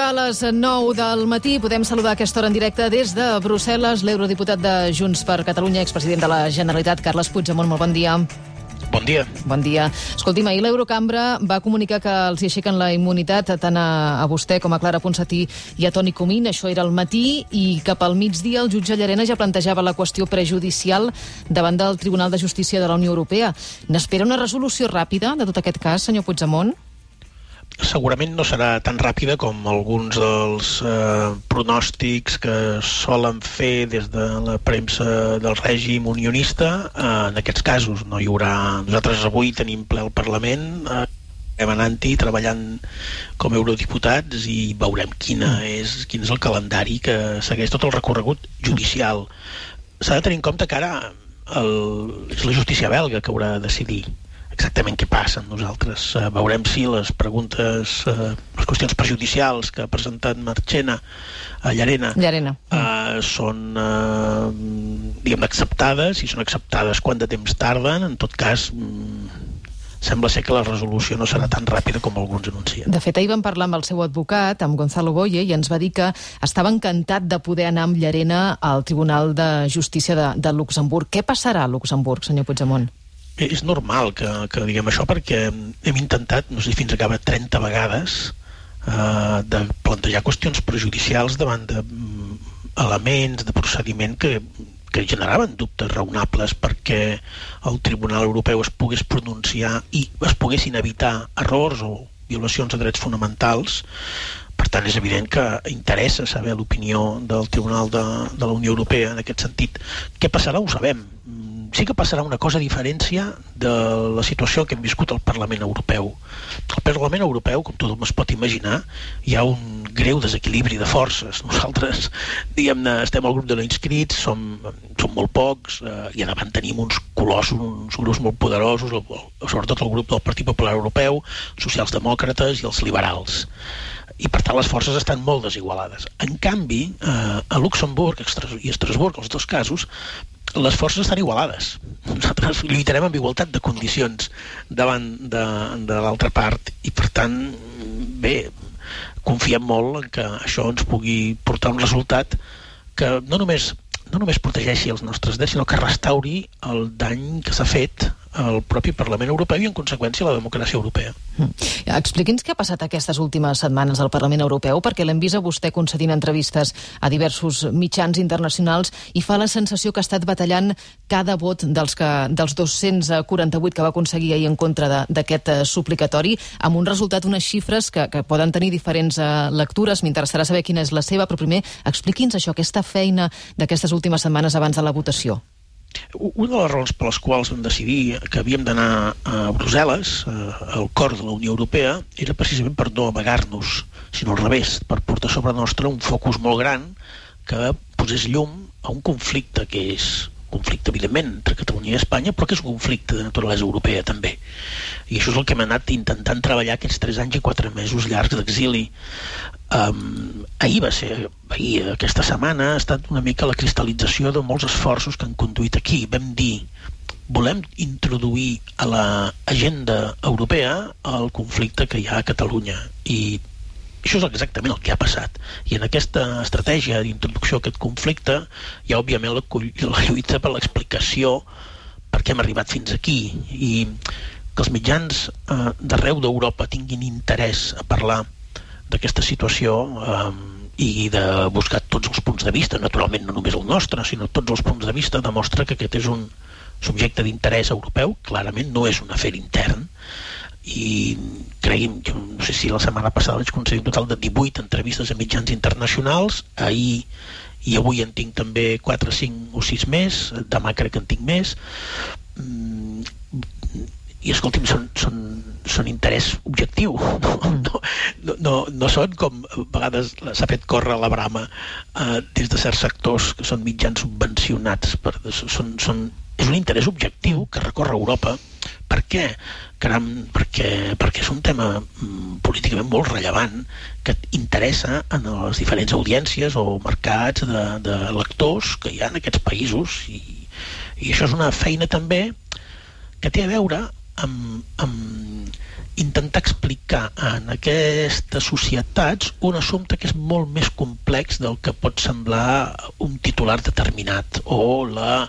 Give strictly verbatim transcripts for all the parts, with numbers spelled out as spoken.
a les nou del matí. Podem saludar a aquesta hora en directe des de Brussel·les l'eurodiputat de Junts per Catalunya, expresident de la Generalitat, Carles Puigdemont. Molt bon dia. Bon dia. Bon dia. Escolti'm, ahir l'Eurocambra va comunicar que els hi aixequen la immunitat tant a, a vostè com a Clara Ponsatí i a Toni Comín. Això era al matí i cap al migdia el jutge Llarena ja plantejava la qüestió prejudicial davant del Tribunal de Justícia de la Unió Europea. N'espera una resolució ràpida de tot aquest cas, senyor Puigdemont? Segurament no serà tan ràpida com alguns dels eh, pronòstics que solen fer des de la premsa del règim unionista. Eh, en aquests casos no hi haurà... Nosaltres avui tenim ple al Parlament, eh, hem anant-hi treballant com a eurodiputats i veurem quina és, quin és el calendari que segueix tot el recorregut judicial. S'ha de tenir en compte que ara el, és la justícia belga que haurà de decidir exactament què passa. Nosaltres uh, veurem si les preguntes, uh, les qüestions prejudicials que ha presentat Marchena a Llarena, Llarena. Uh, són uh, diguem acceptades, si són acceptades quant de temps tarden. En tot cas, um, sembla ser que la resolució no serà tan ràpida com alguns anuncien. De fet, ahir vam parlar amb el seu advocat, amb Gonzalo Boye, i ens va dir que estava encantat de poder anar amb Llarena al Tribunal de Justícia de, de Luxemburg. Què passarà a Luxemburg, senyor Puigdemont? És normal que, que diguem això perquè hem intentat, no sé fins a acabar trenta vegades, eh, de plantejar qüestions prejudicials davant d'elements de procediment que, que generaven dubtes raonables perquè el Tribunal Europeu es pogués pronunciar i es poguessin evitar errors o violacions de drets fonamentals. Per tant, és evident que interessa saber l'opinió del Tribunal de, de la Unió Europea en aquest sentit. Què passarà? Ho sabem. Sí que passarà una cosa a diferència de la situació que hem viscut al Parlament Europeu. Al Parlament Europeu, com tothom es pot imaginar, hi ha un greu desequilibri de forces. Nosaltres, diguem-ne, estem al grup de no inscrits, som, som molt pocs, eh, i a davant tenim uns colossos, uns grups molt poderosos, el, sobretot el grup del Partit Popular Europeu, socials-demòcrates i els liberals. I per tant les forces estan molt desigualades. En canvi, eh, a Luxemburg i Estrasburg, els dos casos, les forces estan igualades. Nosaltres lluitarem amb igualtat de condicions davant de, de l'altra part i per tant, bé, confiem molt en que això ens pugui portar un resultat que no només, no només protegeixi els nostres drets, sinó que restauri el dany que s'ha fet al propi Parlament Europeu i en conseqüència la democràcia europea. Mm. Expliqui'ns què ha passat aquestes últimes setmanes al Parlament Europeu, perquè l'hem vist a vostè concedint entrevistes a diversos mitjans internacionals i fa la sensació que ha estat batallant cada vot dels, que, dels dos-cents quaranta-vuit que va aconseguir ahir en contra d'aquest suplicatori, amb un resultat, unes xifres que, que poden tenir diferents uh, lectures. M'interessarà saber quina és la seva, però primer expliqui'ns això, aquesta feina d'aquestes últimes setmanes abans de la votació. Una de les raons per les quals vam decidir que havíem d'anar a Brussel·les, al cor de la Unió Europea, era precisament per no amagar-nos, sinó al revés, per portar sobre nostre un focus molt gran que posés llum a un conflicte que és conflicte, evidentment, entre Catalunya i Espanya, però que és un conflicte de naturalesa europea, també. I això és el que hem anat intentant treballar aquests tres anys i quatre mesos llargs d'exili. Um, ahir va ser, ahir, aquesta setmana, ha estat una mica la cristal·lització de molts esforços que han conduït aquí. Vam dir, volem introduir a l'agenda europea el conflicte que hi ha a Catalunya. I això és exactament el que ha passat. I en aquesta estratègia d'introducció a aquest conflicte hi ha, òbviament, la, la lluita per l'explicació per què hem arribat fins aquí. I que els mitjans eh, d'arreu d'Europa tinguin interès a parlar d'aquesta situació eh, i de buscar tots els punts de vista, naturalment no només el nostre, sinó tots els punts de vista, demostra que aquest és un subjecte d'interès europeu, clarament no és un afer intern. I cregui'm, jo no sé si la setmana passada vaig concedir un total de divuit entrevistes a mitjans internacionals, ahir i avui en tinc també quatre, cinc o sis més, demà crec que en tinc més, i escolti'm, són, són, són interès objectiu, no, no, no, no són com a vegades s'ha fet córrer la brama eh, des de certs sectors que són mitjans subvencionats, per, són, són, és un interès objectiu que recorre Europa. Per què? Caram, perquè, perquè és un tema mm, políticament molt rellevant que interessa en les diferents audiències o mercats de, de lectors que hi ha en aquests països i, i això és una feina també que té a veure amb, amb intentar explicar en aquestes societats un assumpte que és molt més complex del que pot semblar un titular determinat o la,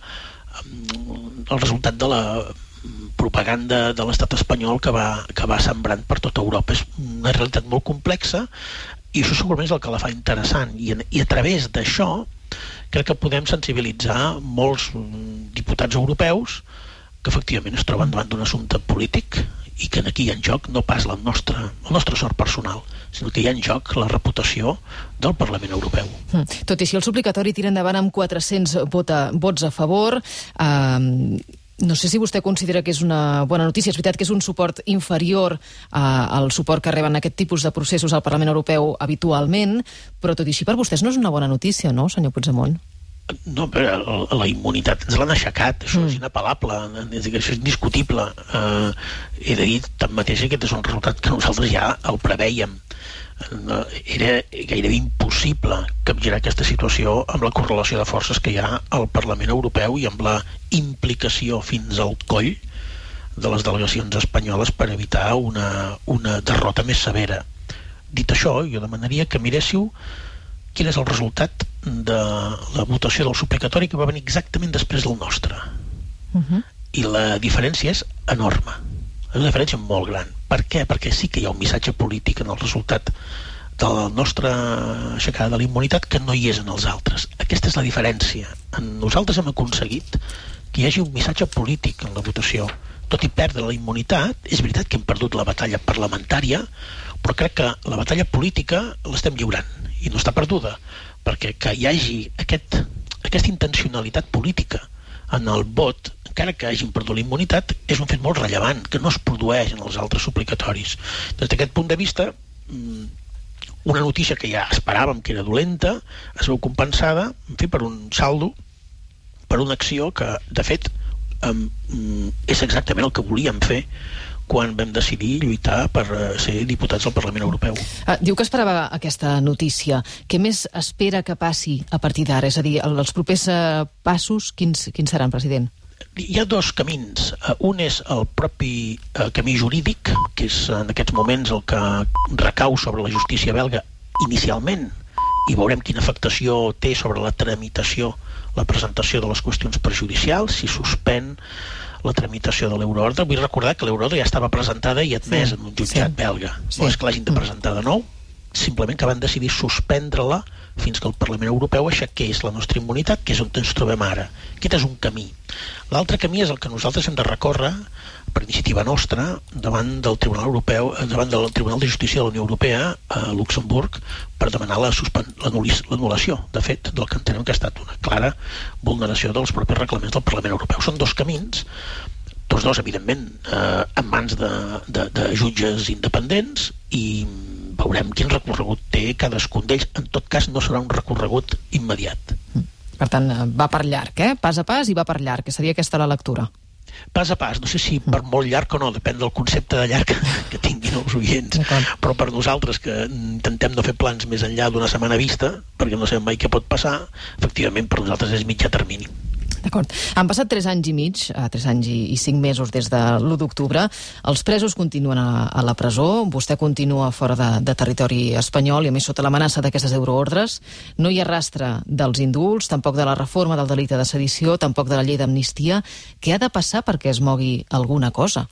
el resultat de la propaganda de l'estat espanyol que va, que va sembrant per tota Europa. És una realitat molt complexa i això segurament és el que la fa interessant, i, i a través d'això crec que podem sensibilitzar molts diputats europeus que efectivament es troben davant d'un assumpte polític i que aquí hi ha en joc no pas la nostra, el nostre sort personal, sinó que hi ha en joc la reputació del Parlament Europeu. Tot i així, el suplicatori tira endavant amb quatre-cents vota, vots a favor. Uh, no sé si vostè considera que és una bona notícia. És veritat que és un suport inferior uh, al suport que reben aquest tipus de processos al Parlament Europeu habitualment, però tot i així per vostès no és una bona notícia, no, senyor Puigdemont? No, però la immunitat ens l'han aixecat, això mm. és inapel·lable, és dir, això és indiscutible. Uh, he de dir, tanmateix, aquest és un resultat que nosaltres ja el prevèiem. Uh, era gairebé impossible capgirar aquesta situació amb la correlació de forces que hi ha al Parlament Europeu i amb la implicació fins al coll de les delegacions espanyoles per evitar una, una derrota més severa. Dit això, jo demanaria que miréssiu quin és el resultat de la votació del suplicatori que va venir exactament després del nostre. Uh-huh. I la diferència és enorme. És una diferència molt gran. Per què? Perquè sí que hi ha un missatge polític en el resultat de la nostra aixecada de la immunitat que no hi és en els altres. Aquesta és la diferència. Nosaltres hem aconseguit que hi hagi un missatge polític en la votació. Tot i perdre la immunitat, és veritat que hem perdut la batalla parlamentària, però crec que la batalla política l'estem lliurant i no està perduda, perquè que hi hagi aquest, aquesta intencionalitat política en el vot, encara que hagin perdut la immunitat, és un fet molt rellevant, que no es produeix en els altres suplicatoris. Des d'aquest punt de vista, una notícia que ja esperàvem que era dolenta es veu compensada, en fi, per un saldo, per una acció que, de fet, és exactament el que volíem fer quan vam decidir lluitar per ser diputats al Parlament Europeu. Ah, diu que esperava aquesta notícia. Què més espera que passi a partir d'ara? És a dir, els propers uh, passos, quins, quins seran, president? Hi ha dos camins. Uh, un és el propi uh, camí jurídic, que és en aquests moments el que recau sobre la justícia belga inicialment, i veurem quina afectació té sobre la tramitació, la presentació de les qüestions prejudicials, si suspèn la tramitació de l'euroordre. Vull recordar que l'euroordre ja estava presentada i admesa sí, en un jutjat sí. belga. Sí. No és que l'hagin de presentar de nou, simplement que van decidir suspendre-la fins que el Parlament Europeu aixequés la nostra immunitat, que és on ens trobem ara. Aquest és un camí. L'altre camí és el que nosaltres hem de recórrer per iniciativa nostra davant del Tribunal Europeu, davant del Tribunal de Justícia de la Unió Europea a Luxemburg, per demanar la l'anul·lació, de fet, del que entenem que ha estat una clara vulneració dels propis reglaments del Parlament Europeu. Són dos camins, tots dos, evidentment, eh, en mans de, de, de jutges independents, i veurem quin recorregut té cadascun d'ells. En tot cas, no serà un recorregut immediat. Per tant, va per llarg, eh? Pas a pas i va per llarg, que seria aquesta la lectura. Pas a pas, no sé si per molt llarg o no, depèn del concepte de llarg que tinguin els oients, però per nosaltres que intentem no fer plans més enllà d'una setmana vista, perquè no sabem mai què pot passar, efectivament per nosaltres és mitjà termini. D'acord. Han passat tres anys i mig, tres anys i cinc mesos des de l'u d'octubre. Els presos continuen a, a la presó, vostè continua fora de, de territori espanyol i a més sota l'amenaça d'aquestes euroordres. No hi ha rastre dels indults, tampoc de la reforma del delicte de sedició, tampoc de la llei d'amnistia. Què ha de passar perquè es mogui alguna cosa?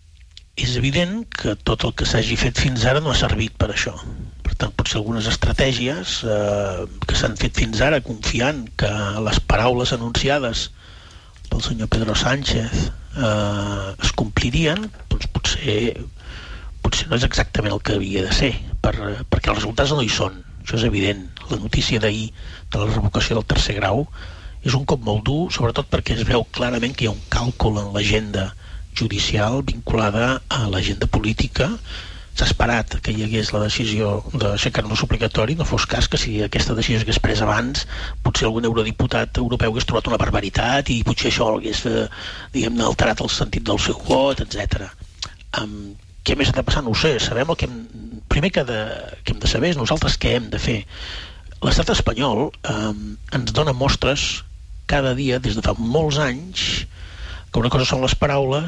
És evident que tot el que s'hagi fet fins ara no ha servit per això. Per tant, potser algunes estratègies eh, que s'han fet fins ara confiant que les paraules anunciades pel senyor Pedro Sánchez eh, es complirien, doncs potser, potser no és exactament el que havia de ser, per, perquè els resultats no hi són. Això és evident. La notícia d'ahir de la revocació del tercer grau és un cop molt dur, sobretot perquè es veu clarament que hi ha un càlcul en l'agenda judicial vinculada a l'agenda política. S'ha esperat que hi hagués la decisió d'aixecar-nos el suplicatori, no fos cas que si aquesta decisió s'hagués pres abans, potser algun eurodiputat europeu hagués trobat una barbaritat i potser això hagués, diguem-ne, alterat el sentit del seu vot, etcètera. Um, què més ha de passar? No ho sé. Sabem el que hem... Primer que, de... que hem de saber és nosaltres què hem de fer. L'estat espanyol um, ens dona mostres cada dia, des de fa molts anys, que una cosa són les paraules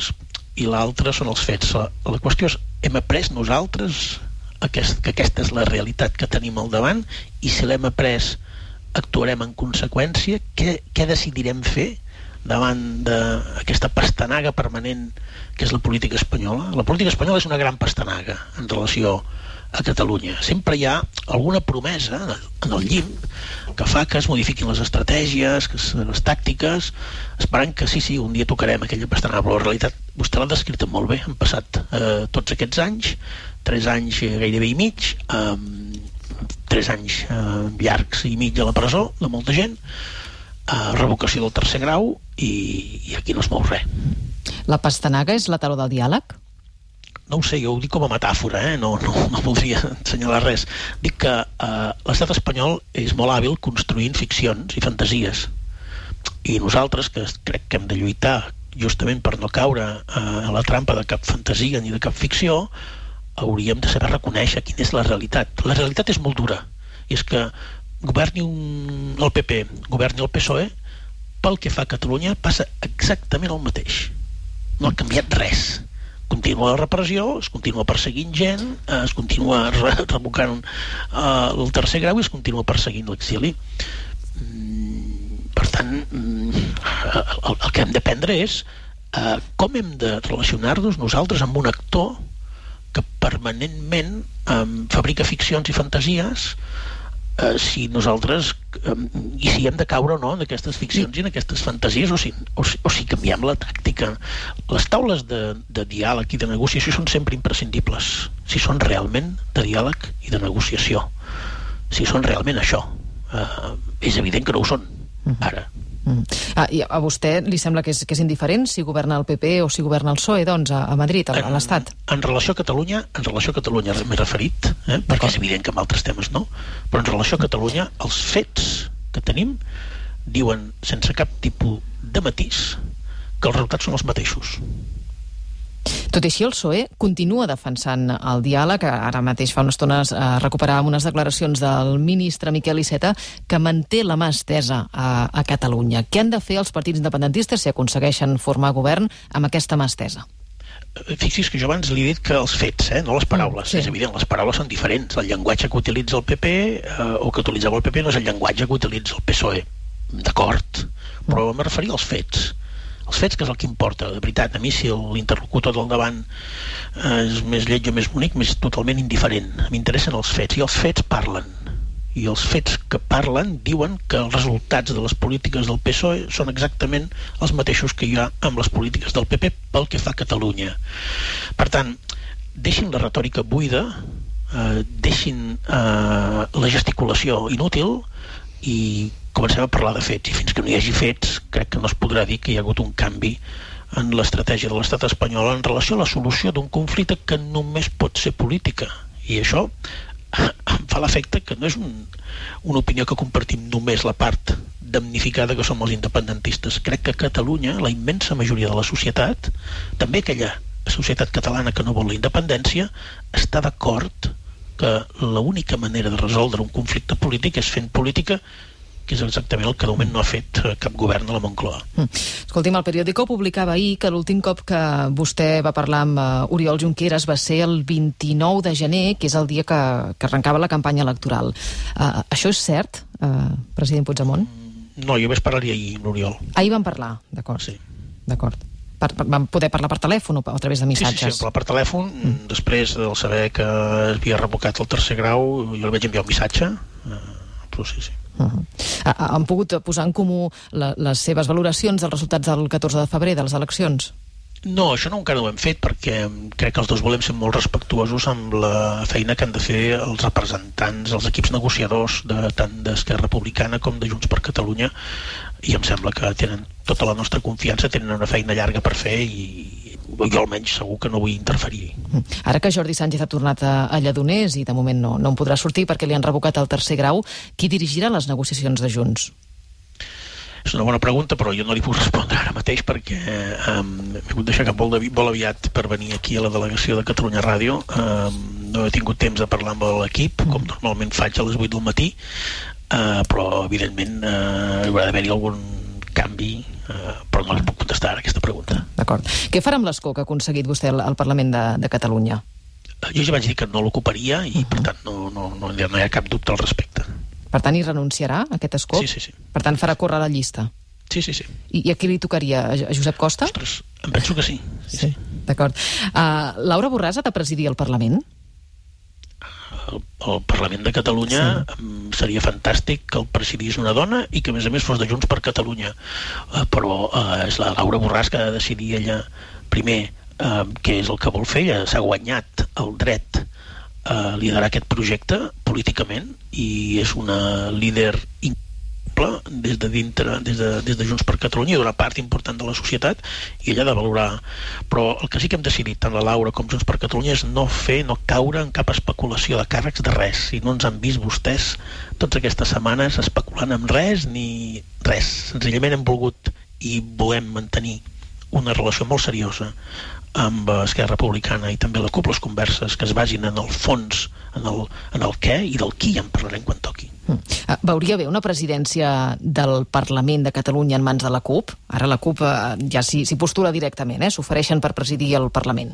i l'altre són els fets. La, la qüestió és, hem après nosaltres aquest, que aquesta és la realitat que tenim al davant, i si l'hem après actuarem en conseqüència. Què, què decidirem fer davant d'aquesta pastanaga permanent que és la política espanyola? La política espanyola és una gran pastanaga en relació a Catalunya. Sempre hi ha alguna promesa en el llim que fa que es modifiquin les estratègies, que les tàctiques, esperant que sí, sí, un dia tocarem aquella pastanaga, però la realitat vostè l'ha descrita molt bé. Han passat eh, tots aquests anys, tres anys gairebé i mig, eh, tres anys eh, llargs i mig a la presó de molta gent, eh, revocació del tercer grau, i, i aquí no es mou res. La pastanaga és la taló del diàleg? No ho sé, jo ho dic com a metàfora, eh? no, no, no voldria assenyalar res. Dic que eh, l'estat espanyol és molt hàbil construint ficcions i fantasies, i nosaltres, que crec que hem de lluitar justament per no caure eh, a la trampa de cap fantasia ni de cap ficció, hauríem de saber reconèixer quina és la realitat. La realitat és molt dura, i és que governi un, el P P, governi el P S O E, pel que fa a Catalunya passa exactament el mateix. No ha canviat res. Continua la repressió, es continua perseguint gent, es continua re revocant uh, el tercer grau i es continua perseguint l'exili. Mm, per tant, mm, el, el que hem d'aprendre és uh, com hem de relacionar-nos nosaltres amb un actor que permanentment um, fabrica ficcions i fantasies, uh, si nosaltres um, i si hem de caure o no en aquestes ficcions i en aquestes fantasies, o si, o si, o si canviem la tàctica. Les taules de, de diàleg i de negociació són sempre imprescindibles, si són realment de diàleg i de negociació, si són realment això. Uh, és evident que no ho són ara. Mm. Ah, i a vostè li sembla que és, que és indiferent si governa el P P o si governa el P S O E, doncs, a, a Madrid, a, a l'Estat? En, en relació a Catalunya, en relació a Catalunya m'he referit, eh, perquè és evident que en altres temes no, però en relació a Catalunya, els fets que tenim diuen sense cap tipus de matís que els resultats són els mateixos. Tot i així, el P S O E continua defensant el diàleg. Ara mateix fa unes estones eh, recuperàvem unes declaracions del ministre Miquel Iceta que manté la mà estesa a, a Catalunya. Què han de fer els partits independentistes si aconsegueixen formar govern amb aquesta mà estesa? Fixi's que jo abans li he dit que els fets, eh, no les paraules. Sí. És evident, les paraules són diferents. El llenguatge que utilitza el P P eh, o que utilitzava el P P no és el llenguatge que utilitza el P S O E. D'acord, però mm. me referia als fets. Els fets, que és el que importa, de veritat. A mi, si l'interlocutor del davant eh, és més lleig o més bonic, m'és totalment indiferent. M'interessen els fets, i els fets parlen. I els fets que parlen diuen que els resultats de les polítiques del P S O E són exactament els mateixos que hi ha amb les polítiques del P P pel que fa a Catalunya. Per tant, deixin la retòrica buida, eh, deixin eh, la gesticulació inútil i comencem a parlar de fets, i fins que no hi hagi fets crec que no es podrà dir que hi ha hagut un canvi en l'estratègia de l'estat espanyol en relació a la solució d'un conflicte que només pot ser política, i això em fa l'efecte que no és un, una opinió que compartim només la part damnificada que som els independentistes. Crec que a Catalunya la immensa majoria de la societat, també aquella societat catalana que no vol la independència, està d'acord que l'única manera de resoldre un conflicte polític és fent política, que és exactament el que de moment no ha fet cap govern a la Moncloa. Mm. Escolti'm, el Periódico publicava ahir que l'últim cop que vostè va parlar amb uh, Oriol Junqueras va ser el vint-i-nou de gener, que és el dia que, que arrencava la campanya electoral. Uh, això és cert, uh, president Puigdemont? No, jo vaig parlar ahir amb l'Oriol. Ahir van parlar, d'acord. Sí. D'acord. Per, per, van poder parlar per telèfon o a través de missatges? Sí, sí, sí, parlar per telèfon. Mm. Després del saber que havia revocat el tercer grau, jo li vaig enviar un missatge. Uh, però sí, sí. Uh-huh. Han pogut posar en comú la, les seves valoracions dels resultats del catorze de febrer de les eleccions? No, això no encara no ho hem fet, perquè crec que els dos volem ser molt respectuosos amb la feina que han de fer els representants, els equips negociadors de, tant d'Esquerra Republicana com de Junts per Catalunya, i em sembla que tenen tota la nostra confiança, tenen una feina llarga per fer, i jo almenys segur que no vull interferir. Ara que Jordi Sánchez ha tornat a, a Lledoners i de moment no, no en podrà sortir perquè li han revocat el tercer grau, qui dirigirà les negociacions de Junts? És una bona pregunta, però jo no li puc respondre ara mateix perquè um, m'he hagut deixar cap molt, de, molt aviat per venir aquí a la delegació de Catalunya Ràdio. Um, no he tingut temps de parlar amb l'equip, com normalment faig a les vuit del matí, uh, però evidentment uh, hi haurà d'haver-hi algun canvi uh, però no li puc contestar ara aquesta pregunta. D'acord. Què farà amb l'escó que ha aconseguit vostè al, al Parlament de, de Catalunya? Jo ja vaig dir que no l'ocuparia i, uh -huh. per tant, no, no, no, no hi ha cap dubte al respecte. Per tant, hi renunciarà, a aquest escó? Sí, sí, sí. Per tant, farà córrer la llista? Sí, sí, sí. I, i a qui li tocaria? A Josep Costa? Ostres, em penso que sí. Sí, sí. sí. D'acord. Uh, Laura Borràs ha de presidir el Parlament? El, el Parlament de Catalunya sí. seria fantàstic que el presidís una dona i que a més a més fos de Junts per Catalunya, uh, però uh, és la Laura Borràs que ha de decidir ella primer uh, què és el que vol fer. Ella s'ha guanyat el dret a liderar aquest projecte políticament i és una líder increïble des de dintre, des de, des de Junts per Catalunya i d'una part important de la societat, i ella ha de valorar. Però el que sí que hem decidit, tant la Laura com Junts per Catalunya, és no fer, no caure en cap especulació de càrrecs de res. I no ens han vist vostès totes aquestes setmanes especulant amb res ni res. Senzillament hem volgut i volem mantenir una relació molt seriosa amb Esquerra Republicana i també la CUP, les converses que es vagin en el fons, en el, en el què i del qui, ja en parlarem quan toqui. Mm. Veuria bé una presidència del Parlament de Catalunya en mans de la CUP? Ara la CUP eh, ja s'hi postula directament, eh? S'ofereixen per presidir el Parlament.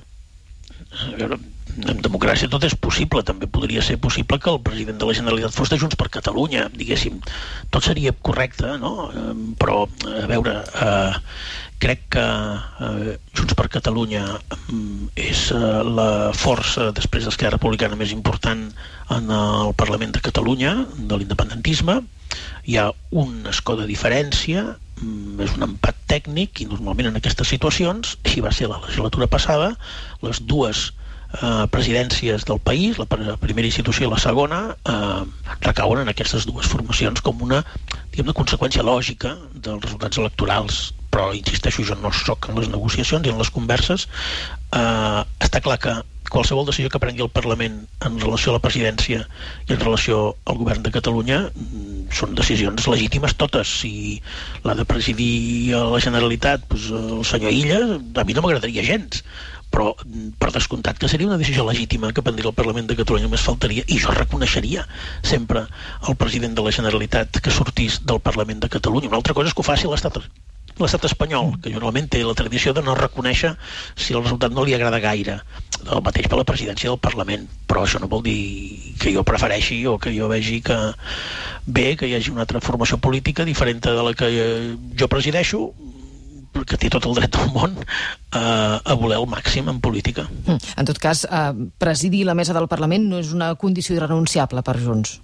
A veure, en democràcia tot és possible. També podria ser possible que el president de la Generalitat fos de Junts per Catalunya, diguéssim. Tot seria correcte, no? Però, a veure, eh, crec que eh, Junts per Catalunya és eh, la força, després d'Esquerra Republicana, més important en el Parlament de Catalunya, de l'independentisme. Hi ha un escó de diferència, és un empat tècnic, i normalment en aquestes situacions, així va ser la legislatura passada, les dues eh, presidències del país, la primera institució i la segona, eh, recauen en aquestes dues formacions com una, diguem, una conseqüència lògica dels resultats electorals. Però, insisteixo, jo no soc en les negociacions i en les converses. Eh, està clar que qualsevol decisió que prengui el Parlament en relació a la presidència i en relació al govern de Catalunya són decisions legítimes totes. Si l'ha de presidir a la Generalitat, doncs, el senyor Illa, a mi no m'agradaria gens, però per descomptat que seria una decisió legítima que prendria el Parlament de Catalunya, només faltaria, i jo reconeixeria sempre al president de la Generalitat que sortís del Parlament de Catalunya. Una altra cosa és que ho faci l'Estat l'estat espanyol, que normalment té la tradició de no reconèixer si el resultat no li agrada gaire. El mateix per la presidència del Parlament, però això no vol dir que jo prefereixi o que jo vegi que bé que hi hagi una altra formació política diferent de la que jo presideixo, que té tot el dret del món a, a voler el màxim en política. En tot cas, eh, presidir la mesa del Parlament no és una condició irrenunciable per Junts.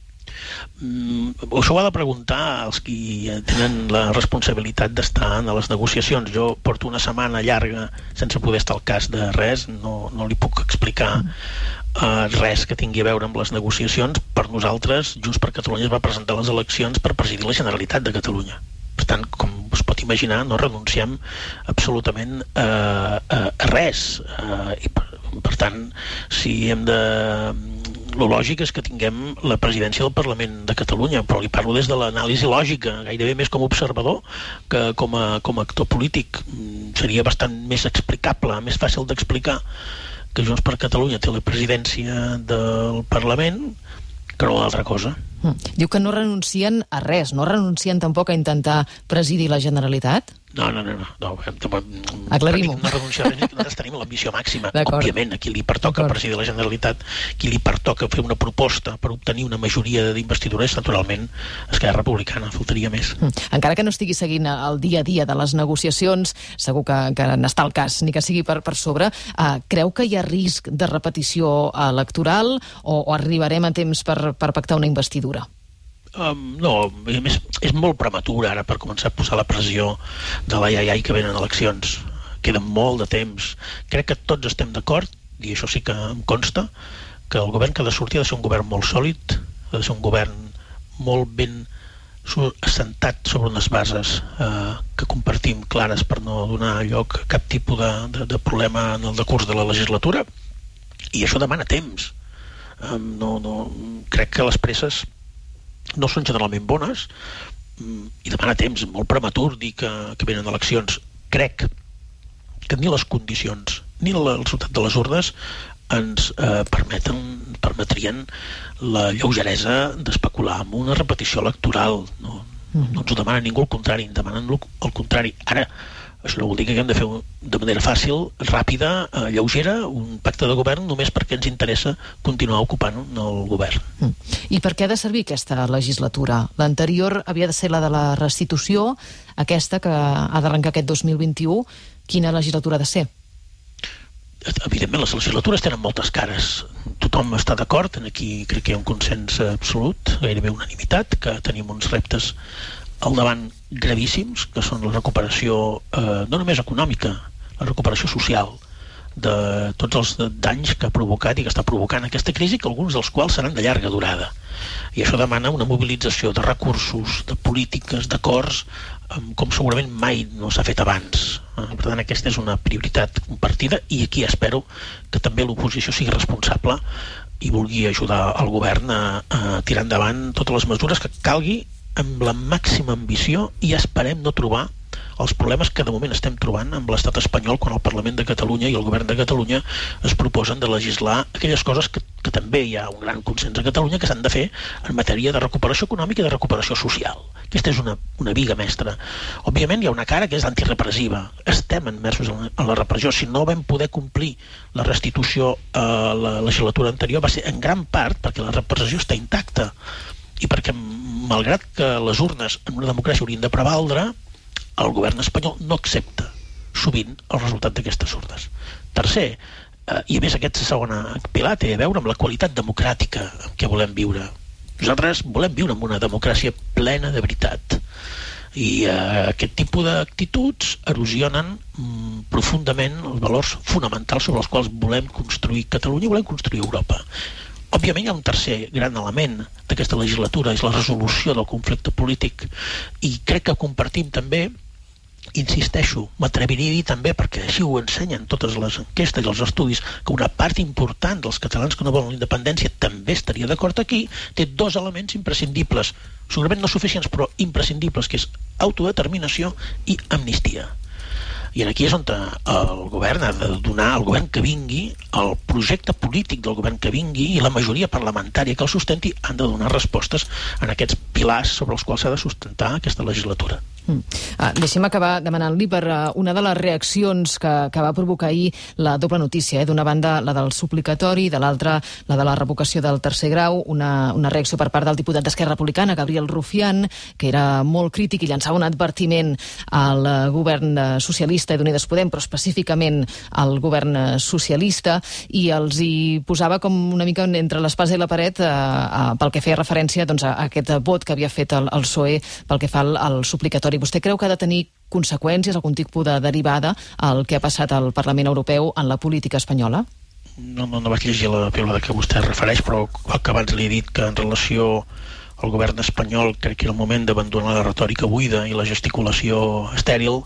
Mm, això ho ha de preguntar als qui tenen la responsabilitat d'estar en les negociacions. Jo porto una setmana llarga sense poder estar al cas de res, no, no li puc explicar uh, res que tingui a veure amb les negociacions. Per nosaltres, Junts per Catalunya es va presentar a les eleccions per presidir la Generalitat de Catalunya. Per tant, com es pot imaginar, no renunciem absolutament a, a, a res. Uh, i per, per tant, si hem de... Lo lògic és que tinguem la presidència del Parlament de Catalunya, però li parlo des de l'anàlisi lògica, gairebé més com a observador que com a, com a actor polític. Seria bastant més explicable, més fàcil d'explicar que Junts per Catalunya té la presidència del Parlament que no l'altra cosa. Diu que no renuncien a res, no renuncien tampoc a intentar presidir la Generalitat? No, no, no, no. no Aclarim-ho. No renunciar a res, nosaltres tenim l'ambició màxima. Òbviament, a qui li pertoca presidir la Generalitat, qui li pertoca fer una proposta per obtenir una majoria d'investidura és, naturalment, Esquerra Republicana, faltaria més. Encara que no estigui seguint el dia a dia de les negociacions, segur que, que n'està el cas, ni que sigui per, per sobre, eh, creu que hi ha risc de repetició electoral o, o arribarem a temps per, per pactar una investidura? Um, no, és, és molt prematur ara per començar a posar la pressió de l'ai ai ai que venen eleccions. Queda molt de temps. Crec que tots estem d'acord, i això sí que em consta, que el govern que ha de sortir ha de ser un govern molt sòlid, ha de ser un govern molt ben assentat sobre unes bases eh, que compartim clares per no donar lloc a cap tipus de, de, de problema en el decurs de la legislatura, i això demana temps. Um, no, no, crec que les presses no són generalment bones i demana temps, molt prematur dir que, que venen eleccions. Crec que ni les condicions ni el resultat de les urnes ens eh, permeten, permetrien la lleugeresa d'especular amb una repetició electoral. No, Mm-hmm. No ens ho demana ningú, al contrari, en demanen el contrari. Ara, això no vol dir que haguem de fer de manera fàcil, ràpida, eh, lleugera, un pacte de govern només perquè ens interessa continuar ocupant el govern. Mm. I per què ha de servir aquesta legislatura? L'anterior havia de ser la de la restitució, aquesta que ha d'arrencar aquest dos mil vint-i-u. Quina legislatura ha de ser? Evidentment, les legislatures tenen moltes cares. Tothom està d'acord, aquí crec que hi ha un consens absolut, gairebé unanimitat, que tenim uns reptes al davant gravíssims, que són la recuperació eh, no només econòmica, la recuperació social de tots els danys que ha provocat i que està provocant aquesta crisi, que alguns dels quals seran de llarga durada. I això demana una mobilització de recursos, de polítiques, d'acords, com segurament mai no s'ha fet abans. Per tant, aquesta és una prioritat compartida i aquí espero que també l'oposició sigui responsable i vulgui ajudar el govern a, a tirar endavant totes les mesures que calgui amb la màxima ambició i esperem no trobar els problemes que de moment estem trobant amb l'estat espanyol quan el Parlament de Catalunya i el govern de Catalunya es proposen de legislar aquelles coses que, que també hi ha un gran consens a Catalunya que s'han de fer en matèria de recuperació econòmica i de recuperació social. Aquesta és una, una viga mestra. Òbviament hi ha una cara que és antirepressiva. Estem immersos en, en la repressió. Si no vam poder complir la restitució a la legislatura anterior va ser en gran part perquè la repressió està intacta i perquè malgrat que les urnes en una democràcia haurien de prevaldre, el govern espanyol no accepta sovint el resultat d'aquestes urnes. Tercer, eh, i a més aquest segon pilar té a veure amb la qualitat democràtica en què volem viure. Nosaltres volem viure en una democràcia plena de veritat i eh, aquest tipus d'actituds erosionen mm, profundament els valors fonamentals sobre els quals volem construir Catalunya i volem construir Europa. Òbviament hi ha un tercer gran element d'aquesta legislatura, és la resolució del conflicte polític i crec que compartim també, insisteixo, m'atreviria a dir també perquè així ho ensenyen totes les enquestes i els estudis, que una part important dels catalans que no volen la independència també estaria d'acord aquí, té dos elements imprescindibles, segurament no suficients però imprescindibles, que és autodeterminació i amnistia. I aquí és on el govern ha de donar, el govern que vingui, el projecte polític del govern que vingui i la majoria parlamentària que el sustenti han de donar respostes en aquests pilars sobre els quals s'ha de sustentar aquesta legislatura. Mm. Ah, deixem acabar demanant-li per uh, una de les reaccions que, que va provocar ahir la doble notícia, eh? D'una banda la del suplicatori, de l'altra la de la revocació del tercer grau, una, una reacció per part del diputat d'Esquerra Republicana, Gabriel Rufián, que era molt crític i llançava un advertiment al uh, govern uh, socialista i d'Unides Podem, però específicament al govern uh, socialista, i els hi posava com una mica entre l'espasa i la paret uh, uh, pel que feia referència doncs, a aquest vot que havia fet el, el P S O E pel que fa al, al suplicatori. Vostè creu que ha de tenir conseqüències, algun tipus de derivada al que ha passat al Parlament Europeu en la política espanyola? No, no, no vaig llegir la piulada que vostè refereix, però que abans li he dit que en relació al govern espanyol crec que era el moment d'abandonar la retòrica buida i la gesticulació estèril.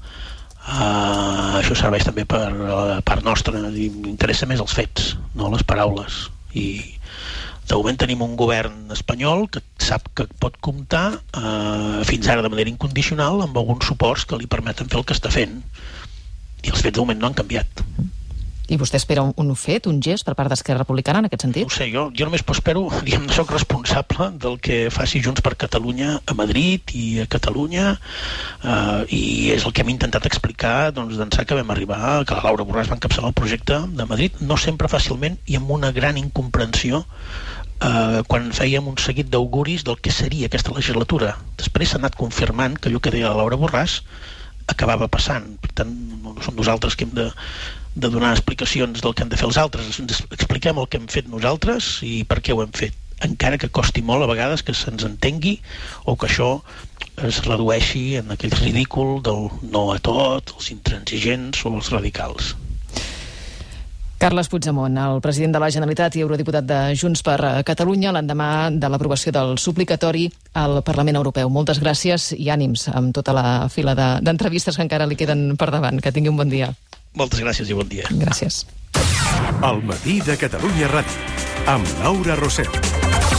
Uh, això serveix també per uh, part nostra. M'interessa més els fets, no les paraules. I de moment tenim un govern espanyol que sap que pot comptar eh, fins ara de manera incondicional amb alguns suports que li permeten fer el que està fent. I els fets de moment no han canviat. I vostè espera un, un fet, un gest per part d'Esquerra Republicana en aquest sentit? No ho sé, jo, jo només espero, diguem, no soc responsable del que faci Junts per Catalunya a Madrid i a Catalunya eh, i és el que hem intentat explicar doncs, d'ençà que vam arribar, que la Laura Borràs va encapçalar el projecte de Madrid, no sempre fàcilment i amb una gran incomprensió Uh, quan fèiem un seguit d'auguris del que seria aquesta legislatura. Després s'ha anat confirmant que allò que deia la Laura Borràs acabava passant. Per tant, no, no som nosaltres que hem de, de donar explicacions del que han de fer els altres. Ens expliquem el que hem fet nosaltres i per què ho hem fet, encara que costi molt a vegades que se'ns entengui o que això es redueixi en aquell ridícul del no a tot, els intransigents o els radicals. Carles Puigdemont, el president de la Generalitat i eurodiputat de Junts per Catalunya, l'endemà de l'aprovació del suplicatori al Parlament Europeu. Moltes gràcies i ànims amb tota la fila de, d'entrevistes que encara li queden per davant. Que tingui un bon dia. Moltes gràcies i bon dia. Gràcies. El matí de Catalunya Ràdio, amb Laura Rosell.